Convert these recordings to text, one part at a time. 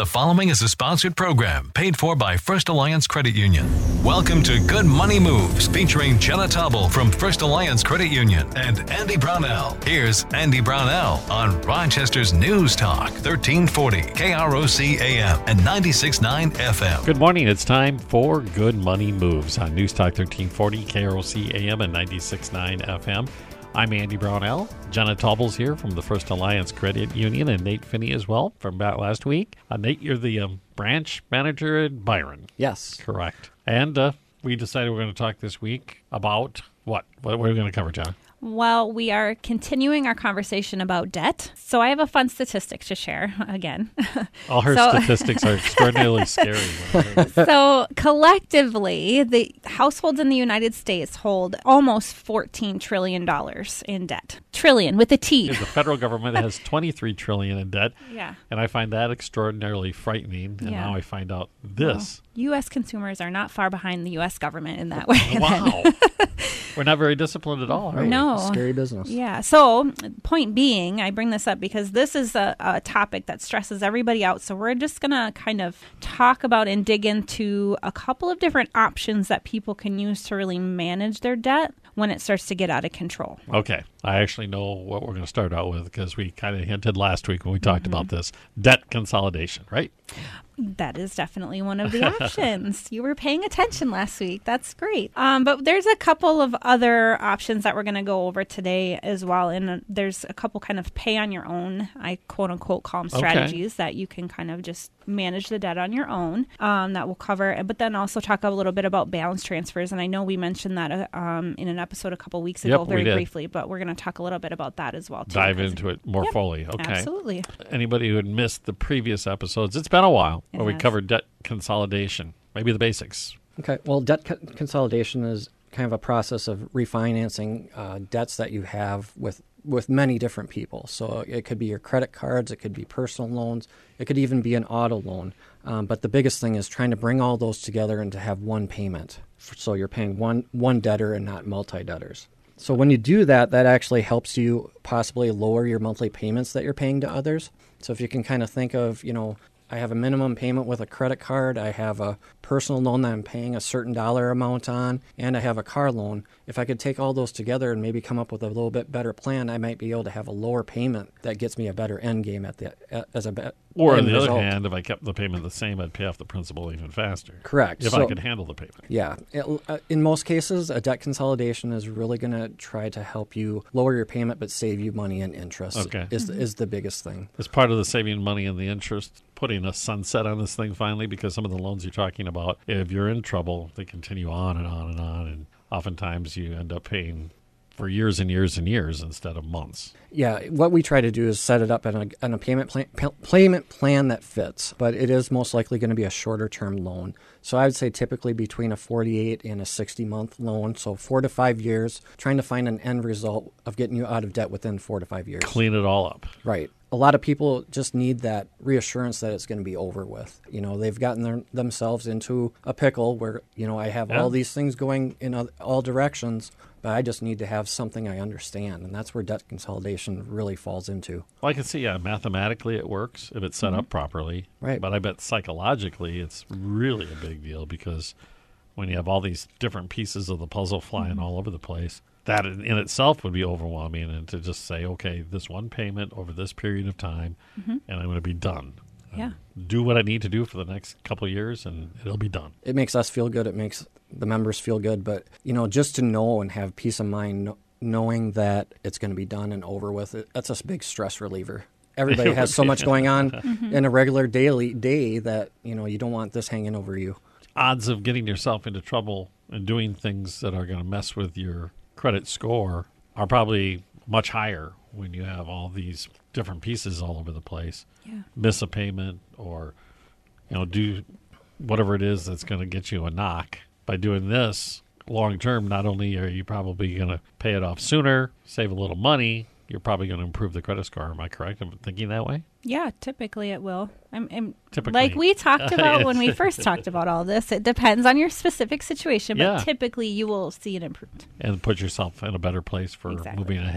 The following is a sponsored program paid for by First Alliance Credit Union. Welcome to Good Money Moves, featuring Jenna Tauble from First Alliance Credit Union and Andy Brownell. Here's Andy Brownell on Rochester's News Talk, 1340 KROC AM and 96.9 FM. Good morning. It's time for Good Money Moves on News Talk 1340 KROC AM and 96.9 FM. I'm Andy Brownell. Jenna Tauble's here from the First Alliance Credit Union, and Nate Finney as well from about last week. Nate, you're the branch manager at Byron. Yes. Correct. And we decided we're going to talk this week about what? What are we going to cover, Jenna? Well, we are continuing our conversation about debt. So I have a fun statistic to share again. All her statistics are extraordinarily scary. So collectively, the households in the United States hold almost $14 trillion in debt. Trillion with a T. The federal government has $23 trillion in debt. Yeah. And I find that extraordinarily frightening. And now I find out this. Well, U.S. consumers are not far behind the U.S. government in that way. Wow. We're not very disciplined at all, right? No. Scary business. Yeah. So, point being, I bring this up because this is a topic that stresses everybody out. So, we're just going to kind of talk about and dig into a couple of different options that people can use to really manage their debt when it starts to get out of control. Okay. I actually know what we're going to start out with because we kind of hinted last week when we talked about this. Debt consolidation, right? That is definitely one of the options. You were paying attention last week. That's great. But there's a couple of other options that we're going to go over today as well. And there's a couple kind of pay on your own, I quote unquote call them strategies that you can kind of just manage the debt on your own. That will cover, but then also talk a little bit about balance transfers. And I know we mentioned that in an episode a couple weeks ago very briefly, but we're going to talk a little bit about that as well, too. Dive into it more fully. Okay. Absolutely. Anybody who had missed the previous episodes, it's been a while where we covered debt consolidation, maybe the basics. Okay. Well, debt consolidation is kind of a process of refinancing debts that you have with many different people. So it could be your credit cards, it could be personal loans, it could even be an auto loan. But the biggest thing is trying to bring all those together and to have one payment. So you're paying one debtor and not multi-debtors. So when you do that, that actually helps you possibly lower your monthly payments that you're paying to others. So if you can kind of think of, I have a minimum payment with a credit card, I have a personal loan that I'm paying a certain dollar amount on, and I have a car loan. If I could take all those together and maybe come up with a little bit better plan, I might be able to have a lower payment that gets me a better end game Or on the other hand, if I kept the payment the same, I'd pay off the principal even faster. Correct. If I could handle the payment. Yeah. In most cases, a debt consolidation is really going to try to help you lower your payment but save you money and interest is the biggest thing. As part of the saving money and the interest, putting a sunset on this thing finally, because some of the loans you're talking about, if you're in trouble, they continue on and on and on, and oftentimes you end up paying for years and years and years instead of months. Yeah, what we try to do is set it up in a payment plan that fits, but it is most likely going to be a shorter-term loan. So I would say typically between a 48 and a 60-month loan, so 4 to 5 years, trying to find an end result of getting you out of debt within 4 to 5 years. Clean it all up. Right. A lot of people just need that reassurance that it's going to be over with. They've gotten themselves into a pickle where, I have all these things going in all directions, but I just need to have something I understand. And that's where debt consolidation really falls into. Well, I can see, mathematically it works if it's set up properly. Right. But I bet psychologically it's really a big deal because when you have all these different pieces of the puzzle flying all over the place, that in itself would be overwhelming, and to just say, okay, this one payment over this period of time, and I'm going to be done. Yeah. Do what I need to do for the next couple of years, and it'll be done. It makes us feel good. It makes the members feel good. But, just to know and have peace of mind, knowing that it's going to be done and over with, that's a big stress reliever. Everybody has so much going on in a regular daily day that, you don't want this hanging over you. Odds of getting yourself into trouble and doing things that are going to mess with your credit score are probably much higher when you have all these different pieces all over the place. Yeah. Miss a payment or, do whatever it is that's going to get you a knock. By doing this long term, not only are you probably going to pay it off sooner, save a little money, you're probably going to improve the credit score. Am I correct in thinking that way? Yeah, typically it will. Typically. Like we talked about when we first talked about all this, it depends on your specific situation, but typically you will see it improved. And put yourself in a better place for moving ahead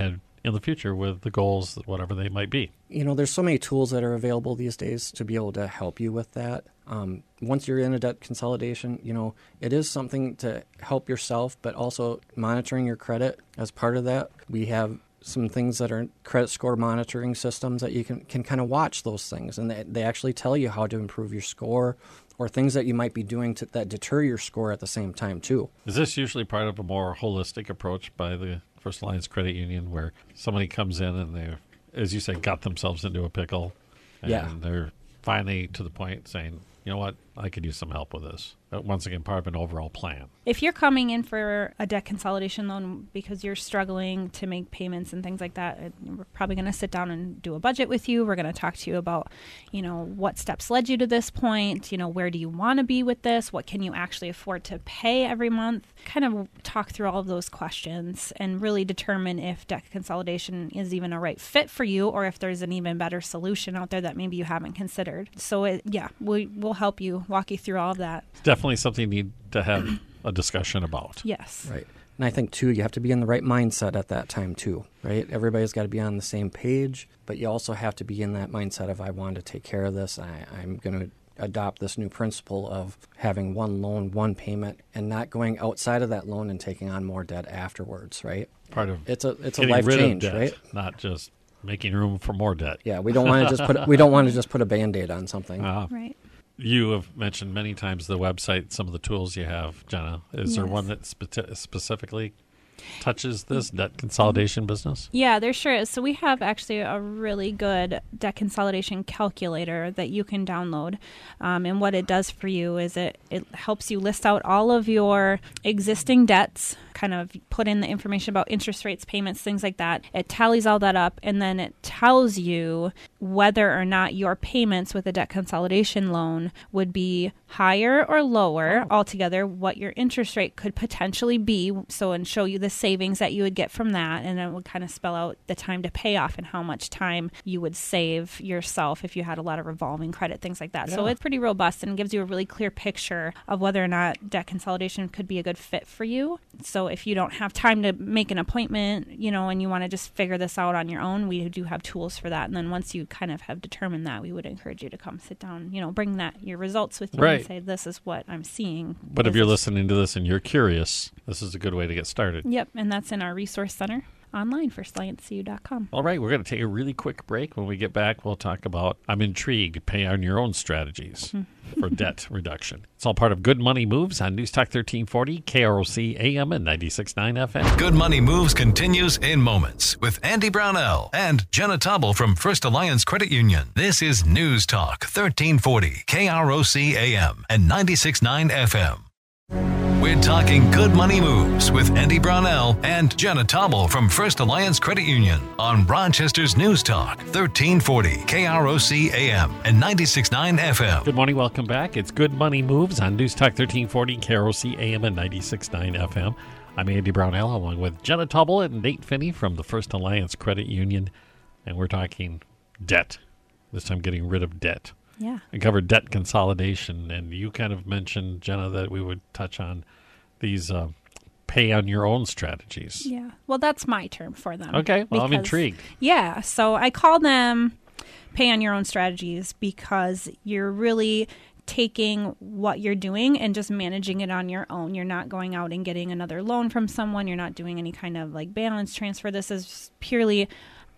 in the future with the goals, whatever they might be. There's so many tools that are available these days to be able to help you with that. Once you're in a debt consolidation, it is something to help yourself, but also monitoring your credit as part of that. We have some things that are credit score monitoring systems that you can kind of watch those things, and they actually tell you how to improve your score or things that you might be doing that deter your score at the same time too. Is this usually part of a more holistic approach by the First Alliance Credit Union where somebody comes in and they're, as you say, got themselves into a pickle, and they're finally to the point saying, you know what, I could use some help with this. Once again, part of an overall plan. If you're coming in for a debt consolidation loan because you're struggling to make payments and things like that, we're probably going to sit down and do a budget with you. We're going to talk to you about, what steps led you to this point. Where do you want to be with this? What can you actually afford to pay every month? Kind of talk through all of those questions and really determine if debt consolidation is even a right fit for you or if there's an even better solution out there that maybe you haven't considered. So, we'll help you, walk you through all of that. Definitely something you need to have a discussion about. Yes. Right. And I think, too, you have to be in the right mindset at that time, too, right? Everybody's got to be on the same page, but you also have to be in that mindset of, I want to take care of this. I'm going to adopt this new principle of having one loan, one payment, and not going outside of that loan and taking on more debt afterwards, right? Part of it's a life change, debt, right? Not just making room for more debt. Yeah, we don't want to just put a Band-Aid on something. Right. You have mentioned many times the website, some of the tools you have, Jenna. Is there one that specifically touches this debt consolidation business? Yeah, there sure is. So we have actually a really good debt consolidation calculator that you can download. And what it does for you is it helps you list out all of your existing debts, kind of put in the information about interest rates, payments, things like that. It tallies all that up, and then it tells you whether or not your payments with a debt consolidation loan would be higher or lower altogether, what your interest rate could potentially be, and show you the savings that you would get from that, and it would kind of spell out the time to pay off and how much time you would save yourself if you had a lot of revolving credit, things like that. Yeah. So it's pretty robust and gives you a really clear picture of whether or not debt consolidation could be a good fit for you. So if you don't have time to make an appointment, and you want to just figure this out on your own, we do have tools for that. And then once you kind of have determined that, we would encourage you to come sit down, bring your results with you and say, this is what I'm seeing. But if you're listening to this and you're curious, this is a good way to get started. Yep, and that's in our resource center online, firstalliancecu.com. All right, we're going to take a really quick break. When we get back, we'll talk about, I'm intrigued, pay on your own strategies for debt reduction. It's all part of Good Money Moves on News Talk 1340, KROC AM and 96.9 FM. Good Money Moves continues in moments with Andy Brownell and Jenna Tobble from First Alliance Credit Union. This is News Talk 1340, KROC AM and 96.9 FM. We're talking Good Money Moves with Andy Brownell and Jenna Tobble from First Alliance Credit Union on Rochester's News Talk 1340 KROC AM and 96.9 FM. Good morning, welcome back. It's Good Money Moves on News Talk 1340 KROC AM and 96.9 FM. I'm Andy Brownell along with Jenna Tobble and Nate Finney from the First Alliance Credit Union, and we're talking debt. This time getting rid of debt. Yeah. We covered debt consolidation, and you kind of mentioned, Jenna, that we would touch on these pay on your own strategies. Yeah. Well, that's my term for them. Okay. Well, I'm intrigued. Yeah. So I call them pay on your own strategies because you're really taking what you're doing and just managing it on your own. You're not going out and getting another loan from someone. You're not doing any kind of balance transfer. This is purely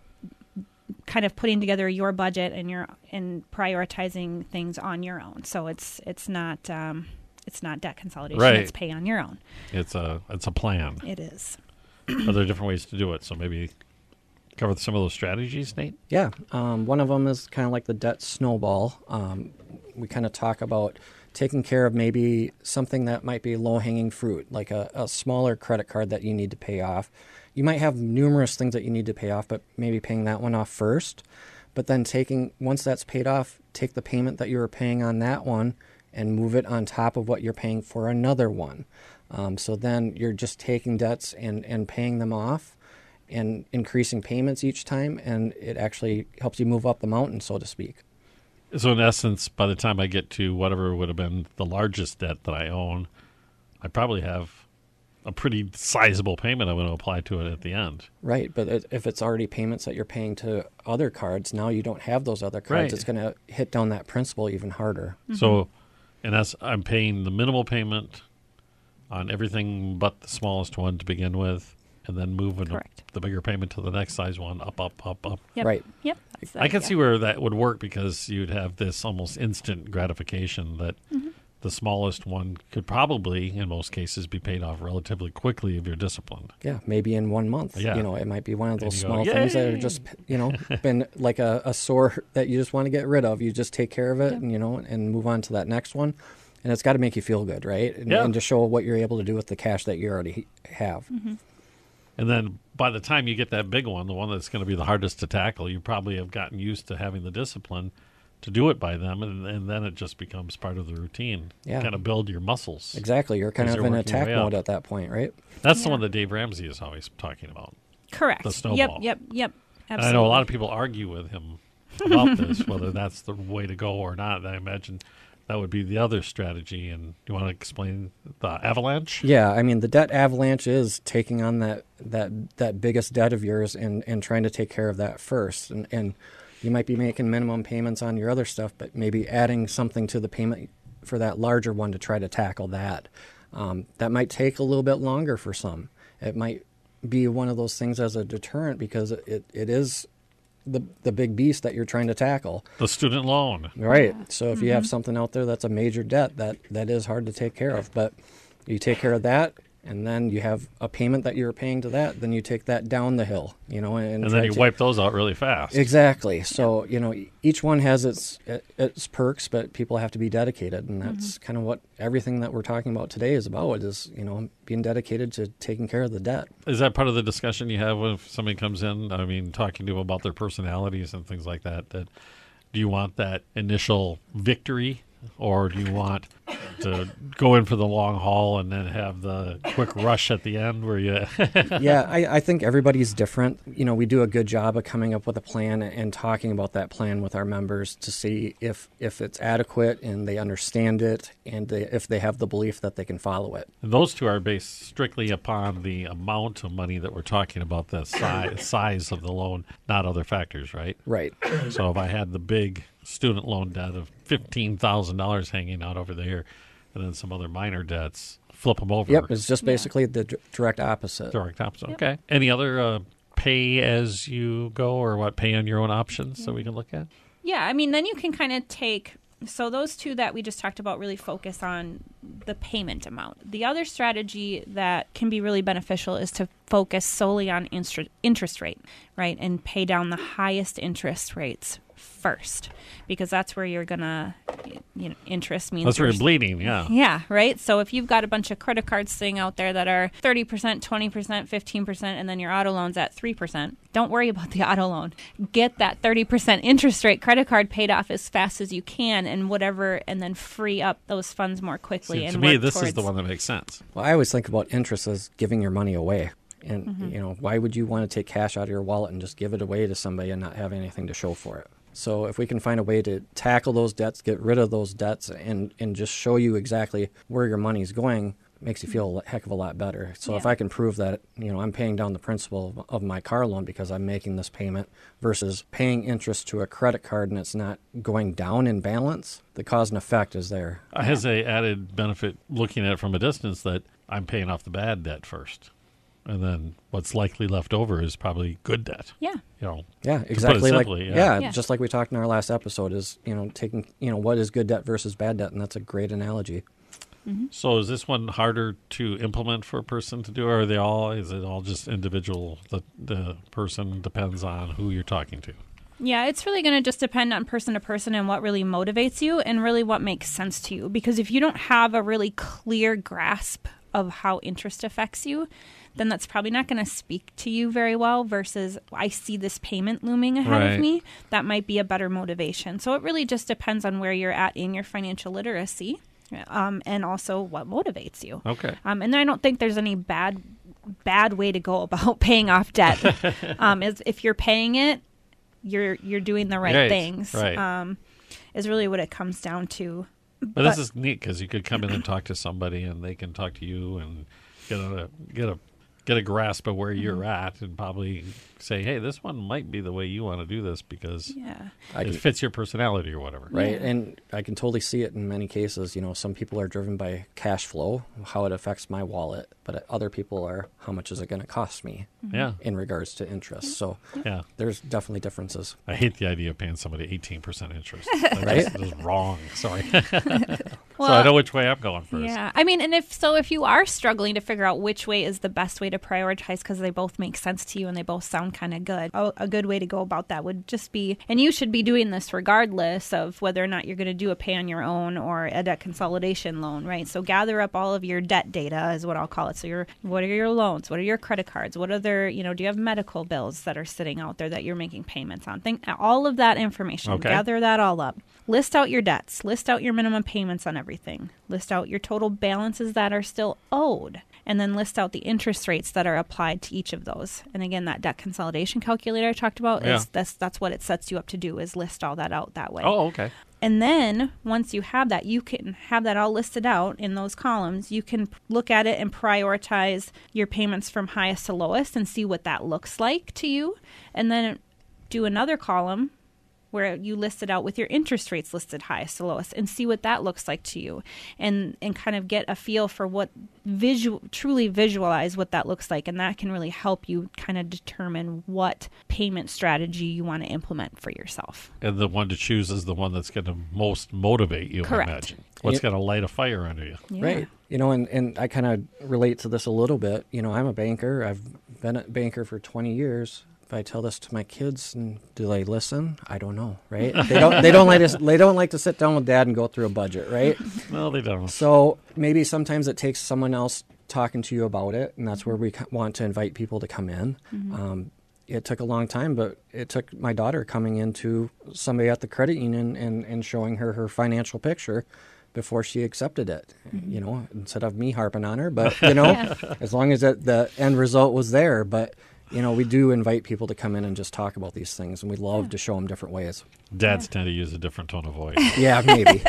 kind of putting together your budget and prioritizing things on your own. So it's not debt consolidation. Right. It's pay on your own. It's a plan. It is. Are there different ways to do it? So maybe cover some of those strategies, Nate? Yeah. One of them is kind of like the debt snowball. We kind of talk about taking care of maybe something that might be low-hanging fruit, like a smaller credit card that you need to pay off. You might have numerous things that you need to pay off, but maybe paying that one off first. But then once that's paid off, take the payment that you were paying on that one and move it on top of what you're paying for another one. So then you're just taking debts and paying them off and increasing payments each time, and it actually helps you move up the mountain, so to speak. So in essence, by the time I get to whatever would have been the largest debt that I own, I probably have a pretty sizable payment I'm going to apply to it at the end. Right, but if it's already payments that you're paying to other cards, now you don't have those other cards. Right. It's going to hit down that principal even harder. So, and I'm paying the minimal payment on everything but the smallest one to begin with, and then moving Correct. the bigger payment to the next size one, up. Yep. Right. Yep. That's the I can idea. see where that would work because you'd have this almost instant gratification that the smallest one could probably, in most cases, be paid off relatively quickly if you're disciplined. Yeah, maybe in 1 month. Yeah. It might be one of those And you go, small things that are "Yay!" just, been like a sore that you just want to get rid of. You just take care of it and move on to that next one. And it's got to make you feel good, right? And to show what you're able to do with the cash that you already have. And then by the time you get that big one, the one that's going to be the hardest to tackle, you probably have gotten used to having the discipline to do it by them, and then it just becomes part of the routine. Yeah. Kind of build your muscles. Exactly. You're kind As of you're in working your attack way up. mode at that point, right? That's the Yeah. one that Dave Ramsey is always talking about. Correct. the snowball. Yep. And Absolutely. I know a lot of people argue with him about this, whether that's the way to go or not. I imagine that would be the other strategy. And you want to explain the avalanche? Yeah, I mean, the debt avalanche is taking on that biggest debt of yours and trying to take care of that first. And you might be making minimum payments on your other stuff, but maybe adding something to the payment for that larger one to try to tackle that. That might take a little bit longer for some. It might be one of those things as a deterrent because it is the big beast that you're trying to tackle. The student loan. Right. So if you have something out there that's a major debt, that is hard to take care of. But you take care of that, and then you have a payment that you're paying to that, then you take that down the hill, and And try then you to- wipe those out really fast. Exactly. So, each one has its perks, but people have to be dedicated. And that's kind of what everything that we're talking about today is about is, being dedicated to taking care of the debt. Is that part of the discussion you have when somebody comes in? I mean, talking to them about their personalities and things like that. Do you want that initial victory, or do you want to go in for the long haul and then have the quick rush at the end where you... Yeah, I think everybody's different. We do a good job of coming up with a plan and talking about that plan with our members to see if it's adequate and they understand it and if they have the belief that they can follow it. And those two are based strictly upon the amount of money that we're talking about, the size of the loan, not other factors, right? Right. So if I had the big student loan debt of $15,000 hanging out over there and then some other minor debts, flip them over. Yep, it's just basically the direct opposite. Direct opposite. Okay. Any other pay as you go or pay on your own options that we can look at? Yeah, I mean, then you can kind of take. So those two that we just talked about really focus on the payment amount. The other strategy that can be really beneficial is to focus solely on interest rate, right? And pay down the highest interest rates first, because that's where you're going to, interest means That's where you're you're bleeding, yeah. Yeah, right? So if you've got a bunch of credit cards sitting out there that are 30%, 20%, 15%, and then your auto loan's at 3%, don't worry about the auto loan. Get that 30% interest rate credit card paid off as fast as you can and then free up those funds more quickly. See, and to me, work this is towards- the one that makes sense. Well, I always think about interest as giving your money away. And, why would you want to take cash out of your wallet and just give it away to somebody and not have anything to show for it? So if we can find a way to tackle those debts, get rid of those debts, and just show you exactly where your money's going, it makes you feel a heck of a lot better. So if I can prove that, I'm paying down the principal of my car loan because I'm making this payment versus paying interest to a credit card and it's not going down in balance, the cause and effect is there. Has a added benefit looking at it from a distance that I'm paying off the bad debt first. And then what's likely left over is probably good debt. Yeah. Yeah, exactly. simply, Yeah, just like we talked in our last episode is, taking, what is good debt versus bad debt. And that's a great analogy. So is this one harder to implement for a person to do, or is it all just individual? The person depends on who you're talking to. Yeah, it's really going to just depend on person to person and what really motivates you and really what makes sense to you. Because if you don't have a really clear grasp of how interest affects you, then that's probably not going to speak to you very well versus I see this payment looming ahead Right. of me. That might be a better motivation. So it really just depends on where you're at in your financial literacy and also what motivates you. Okay. And then I don't think there's any bad way to go about paying off debt. Is if you're paying it, you're doing the right things. Right. Is really what it comes down to. But this is neat because you could come in and talk to somebody and they can talk to you and get a grasp of where you're at, and probably say, hey, this one might be the way you want to do this because it fits your personality or whatever. Right, Yeah. and I can totally see it in many cases. Some people are driven by cash flow, how it affects my wallet, but other people are, how much is it going to cost me Yeah. in regards to interest. So Yeah. there's definitely differences. I hate the idea of paying somebody 18% interest. Right? That's just wrong. Sorry. So I know which way I'm going first. Yeah, I mean, and if you are struggling to figure out which way is the best way to prioritize because they both make sense to you and they both sound kind of good, a good way to go about that would just be, and you should be doing this regardless of whether or not you're going to do a pay on your own or a debt consolidation loan, right? So gather up all of your debt data is what I'll call it. So what are your loans? What are your credit cards? What other, do you have medical bills that are sitting out there that you're making payments on? All of that information, Okay. gather that all up. List out your debts. List out your minimum payments on everything. List out your total balances that are still owed. And then list out the interest rates that are applied to each of those. And again, that debt consolidation calculator I talked about, Yeah. that's what it sets you up to do, is list all that out that way. Oh, okay. And then once you have that, you can have that all listed out in those columns. You can look at it and prioritize your payments from highest to lowest and see what that looks like to you. And then do another column where you list it out with your interest rates listed highest to lowest and see what that looks like to you, and kind of get a feel for what truly visualize what that looks like. And that can really help you kind of determine what payment strategy you want to implement for yourself. And the one to choose is the one that's going to most motivate you, Correct. I imagine. What's going to light a fire under you. Yeah. Right. And I kind of relate to this a little bit. I'm a banker. I've been a banker for 20 years. If I tell this to my kids, and do they listen? I don't know, right? They don't like to sit down with dad and go through a budget, right? No, they don't. So maybe sometimes it takes someone else talking to you about it, and that's where we want to invite people to come in. It took a long time, but it took my daughter coming into somebody at the credit union and showing her financial picture before she accepted it, instead of me harping on her. But, as long as the end result was there. But, we do invite people to come in and just talk about these things, and we love to show them different ways. Dads tend to use a different tone of voice. Yeah, maybe.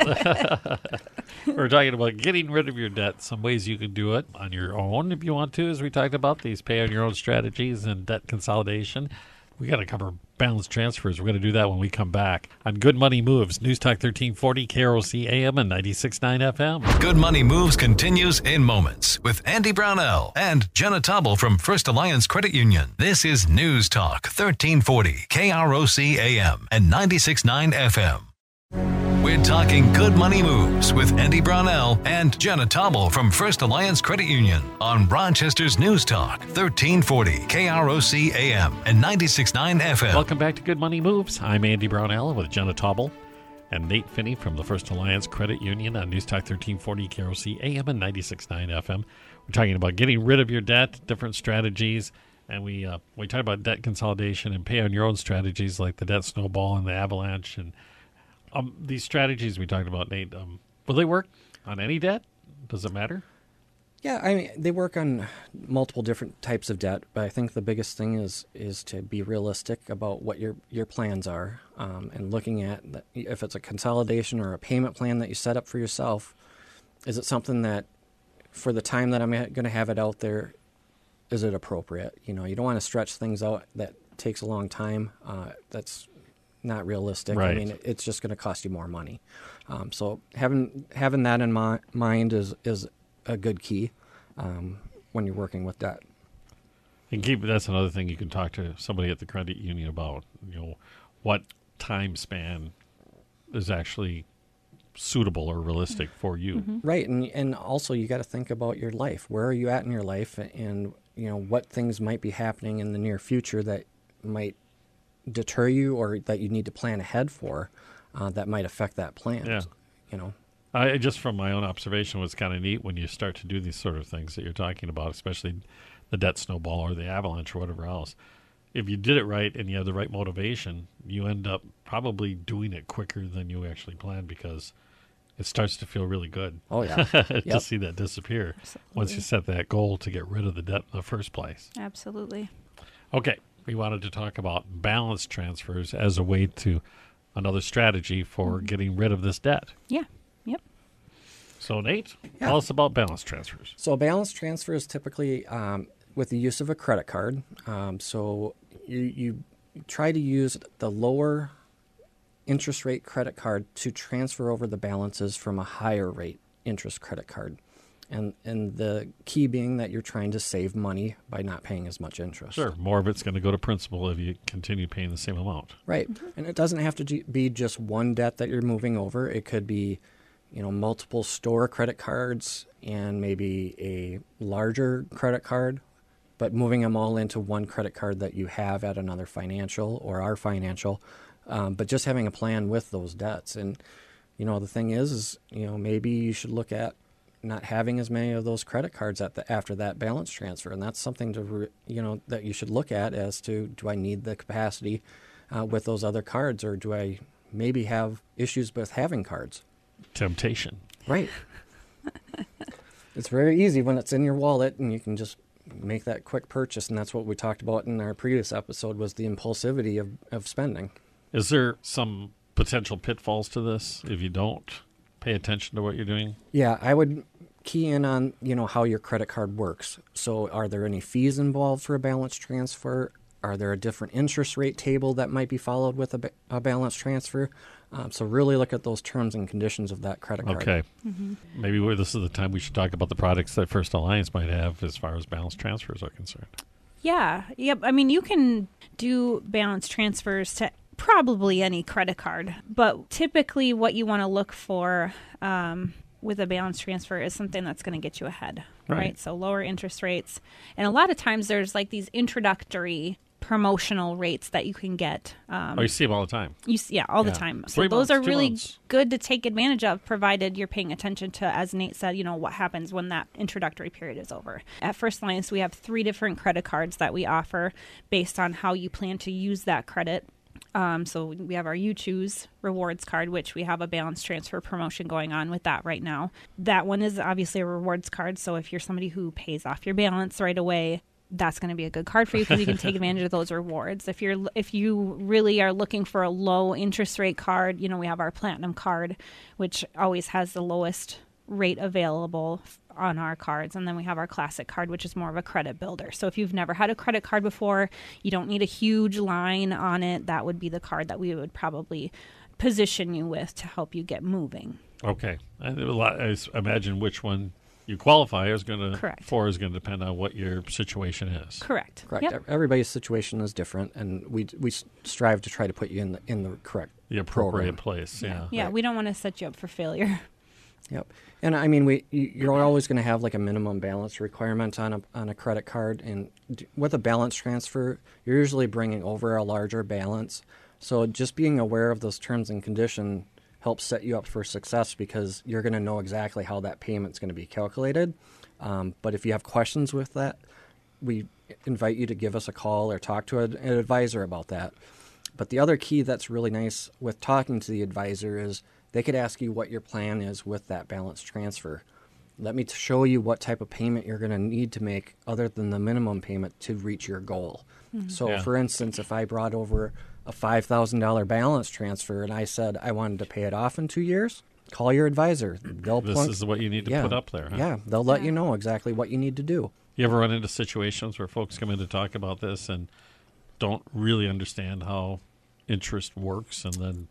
We're talking about getting rid of your debt. Some ways you can do it on your own if you want to, as we talked about, these pay on your own strategies and debt consolidation. We got to cover balance transfers. We're going to do that when we come back on Good Money Moves, News Talk 1340, KROC AM and 96.9 FM. Good Money Moves continues in moments with Andy Brownell and Jenna Tobble from First Alliance Credit Union. This is News Talk 1340, KROC AM and 96.9 FM. We're talking Good Money Moves with Andy Brownell and Jenna Tobble from First Alliance Credit Union on Rochester's News Talk 1340 KROC AM and 96.9 FM. Welcome back to Good Money Moves. I'm Andy Brownell with Jenna Tobble and Nate Finney from the First Alliance Credit Union on News Talk 1340 KROC AM and 96.9 FM. We're talking about getting rid of your debt, different strategies, and we talk about debt consolidation and pay on your own strategies like the debt snowball and the avalanche. And these strategies we talked about, Nate, will they work on any debt? Does it matter? Yeah, I mean, they work on multiple different types of debt, but I think the biggest thing is to be realistic about what your plans are, and looking at if it's a consolidation or a payment plan that you set up for yourself. Is it something that, for the time that I'm going to have it out there, is it appropriate? You don't want to stretch things out that takes a long time. That's not realistic. Right. I mean, it's just going to cost you more money. So having that in mind is a good key when you're working with debt. And that's another thing you can talk to somebody at the credit union about. What time span is actually suitable or realistic for you. Mm-hmm. Right, and also you got to think about your life. Where are you at in your life, and what things might be happening in the near future that might deter you or that you need to plan ahead for, that might affect that plan. Yeah. I just from my own observation was kind of neat when you start to do these sort of things that you're talking about, especially the debt snowball or the avalanche or whatever else. If you did it right and you have the right motivation, you end up probably doing it quicker than you actually planned because it starts to feel really good. Oh, yeah. To see that disappear once you set that goal to get rid of the debt in the first place. Absolutely. Okay. We wanted to talk about balance transfers as a way to another strategy for getting rid of this debt. Yeah. Yep. So, Nate, tell us about balance transfers. So a balance transfer is typically with the use of a credit card. So you try to use the lower interest rate credit card to transfer over the balances from a higher rate interest credit card. And the key being that you're trying to save money by not paying as much interest. Sure, more of it's going to go to principal if you continue paying the same amount. Right. And it doesn't have to be just one debt that you're moving over. It could be, multiple store credit cards and maybe a larger credit card, but moving them all into one credit card that you have at another financial or our financial, but just having a plan with those debts. And, the thing is, maybe you should look at not having as many of those credit cards after that balance transfer, and that's something to that you should look at as to, do I need the capacity with those other cards, or do I maybe have issues with having cards? Temptation. Right. It's very easy when it's in your wallet and you can just make that quick purchase, and that's what we talked about in our previous episode, was the impulsivity of spending. Is there some potential pitfalls to this if you don't pay attention to what you're doing? Yeah, I would key in on, how your credit card works. So are there any fees involved for a balance transfer? Are there a different interest rate table that might be followed with a balance transfer? So really look at those terms and conditions of that credit card. Okay. Maybe this is the time we should talk about the products that First Alliance might have as far as balance transfers are concerned. Yeah. Yep. I mean, you can do balance transfers to probably any credit card, but typically what you want to look for with a balance transfer is something that's going to get you ahead, right? So lower interest rates. And a lot of times there's like these introductory promotional rates that you can get. You see them all the time. All the time. So 3 those months, are 2 really months. good to take advantage of, provided you're paying attention to, as Nate said, what happens when that introductory period is over. At First Alliance, we have 3 different credit cards that we offer based on how you plan to use that credit. So we have our You Choose rewards card, which we have a balance transfer promotion going on with that right now. That one is obviously a rewards card. So if you're somebody who pays off your balance right away, that's going to be a good card for you because you can take advantage of those rewards. If you really are looking for a low interest rate card, we have our Platinum card, which always has the lowest rate available on our cards. And then we have our Classic card, which is more of a credit builder. So if you've never had a credit card before, you don't need a huge line on it. That would be the card that we would probably position you with to help you get moving. Okay. I imagine which one you qualify is going to Correct. for is going to depend on what your situation is. Correct. Yep. Everybody's situation is different, and we strive to try to put you in the correct The appropriate program. place. Yeah. Yeah, Right. we don't want to set you up for failure. Yep. And I mean, you're always going to have like a minimum balance requirement on a credit card, and with a balance transfer, you're usually bringing over a larger balance. So just being aware of those terms and conditions helps set you up for success, because you're going to know exactly how that payment's going to be calculated. But if you have questions with that, we invite you to give us a call or talk to an advisor about that. But the other key that's really nice with talking to the advisor is they could ask you what your plan is with that balance transfer. Let me show you what type of payment you're going to need to make other than the minimum payment to reach your goal. So, Yeah. for instance, if I brought over a $5,000 balance transfer and I said I wanted to pay it off in 2 years, call your advisor. This is what you need to put up there. Huh? Yeah, they'll let you know exactly what you need to do. You ever run into situations where folks come in to talk about this and don't really understand how interest works, and then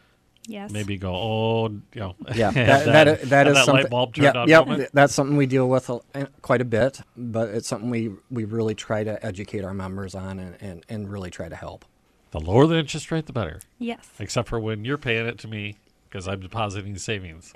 Yes. maybe go, Yeah, have that is that something. light bulb turned on Yep, moment? that's something we deal with quite a bit, but it's something we really try to educate our members on and really try to help. The lower the interest rate, the better. Yes. Except for when you're paying it to me because I'm depositing savings.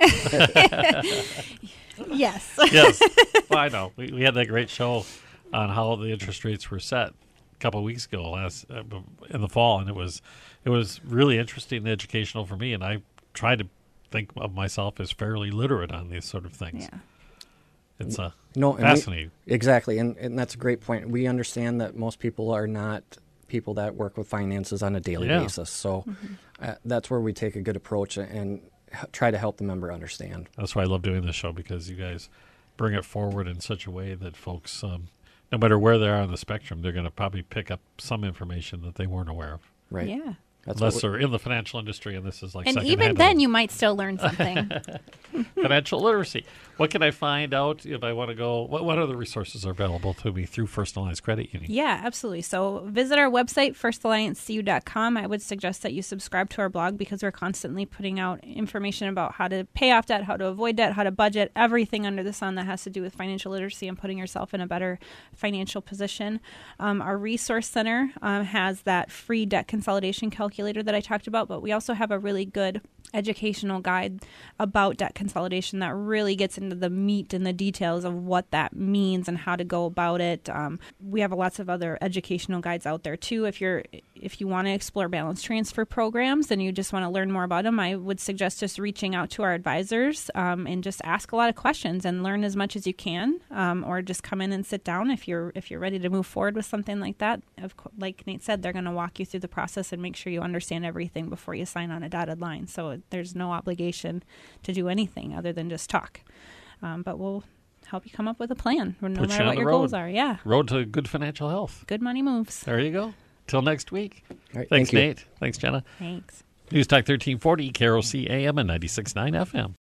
Yes. Yes. Well, I know. We had that great show on how the interest rates were set a couple of weeks ago in the fall, and it was really interesting and educational for me, and I tried to think of myself as fairly literate on these sort of things. Yeah. It's And fascinating. Exactly, and that's a great point. We understand that most people are not people that work with finances on a daily basis, so that's where we take a good approach and try to help the member understand. That's why I love doing this show, because you guys bring it forward in such a way that folks, no matter where they are on the spectrum, they're going to probably pick up some information that they weren't aware of. Right. Yeah. Unless they're in the financial industry, and this is like and secondhand. even then, you might still learn something. Financial literacy. What can I find out if I want to go? What other resources are available to me through First Alliance Credit Union? Yeah, absolutely. So visit our website, firstalliancecu.com. I would suggest that you subscribe to our blog because we're constantly putting out information about how to pay off debt, how to avoid debt, how to budget, everything under the sun that has to do with financial literacy and putting yourself in a better financial position. Our resource center has that free debt consolidation calculator that I talked about, but we also have a really good educational guide about debt consolidation that really gets into the meat and the details of what that means and how to go about it. We have lots of other educational guides out there too. If you want to explore balance transfer programs and you just want to learn more about them, I would suggest just reaching out to our advisors and just ask a lot of questions and learn as much as you can, or just come in and sit down if you're ready to move forward with something like that. Like Nate said, they're going to walk you through the process and make sure you understand everything before you sign on a dotted line. So there's no obligation to do anything other than just talk. But we'll help you come up with a plan no matter what your goals are. Yeah. Road to good financial health. Good money moves. There you go. Till next week. All right, Thanks, thank you. Nate. Thanks, Jenna. Thanks. News Talk 1340, KROC AM and 96.9 FM.